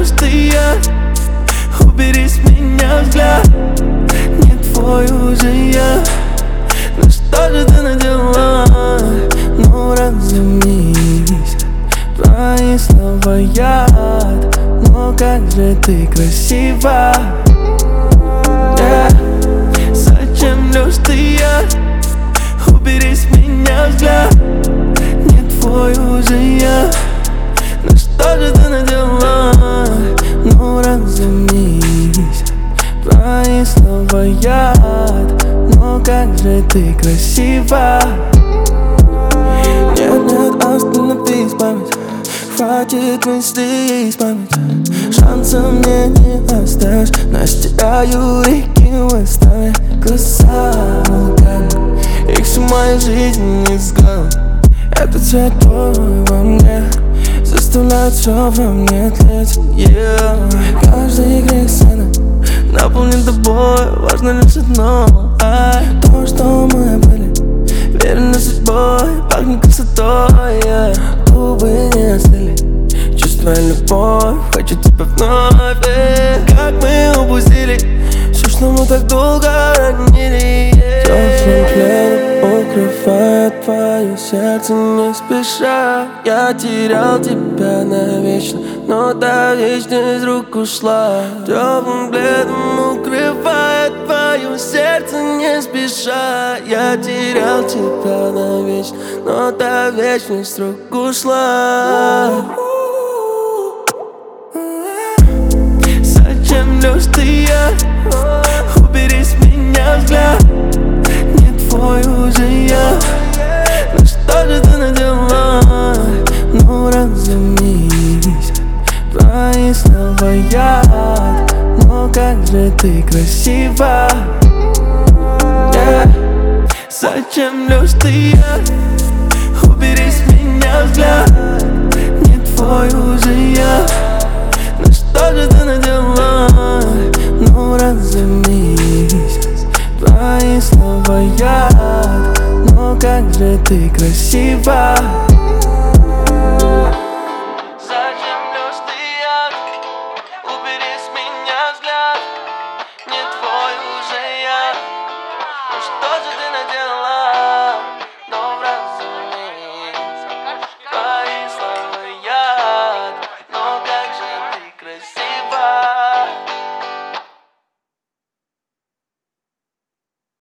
что я. Убери с меня взгляд, не твой уже я. Ну что же ты надела? Ну разумись, твои слова яд. Но как же ты красива, Зачем лишь ты я? Убери с меня взгляд, не твой уже я. Ну что же ты надела? Ну разумись, твои слова яд. Но как же ты красива. Нет, остановись, память. Хватит мыслей из памяти. Шанса мне не оставишь. Настираю реки в оставе. Глаза вулкан, их всю мою жизнь не сгал. Этот цвет твой во мне заставляет все во мне тлеть, Каждый грех сцены наполнен тобой. Важно лишь одно, то, что мы были верены судьбой. Пахнет красотой, губы не остыли. Чувствуя любовь, хочу тебя вновь, Как мы упустили все, что мы так долго ранили, Теплым пледом укрывает твое сердце не спеша. Я терял тебя навечно, но та вечность из рук ушла. Теплым пледом укрывает твое сердце не спеша. Я терял тебя навечно, но та вечность из рук ушла. Зачем лишь ты я? Убери с меня взгляд, не твой уже я. Ну что же ты надела? Ну разумись, твои слова яд. Но как же ты красива, Зачем лишь ты я? Убери с меня взгляд, не твой уже я. Ну что же ты надела? Ну разумись, твои слова яд. Но как же ты красива.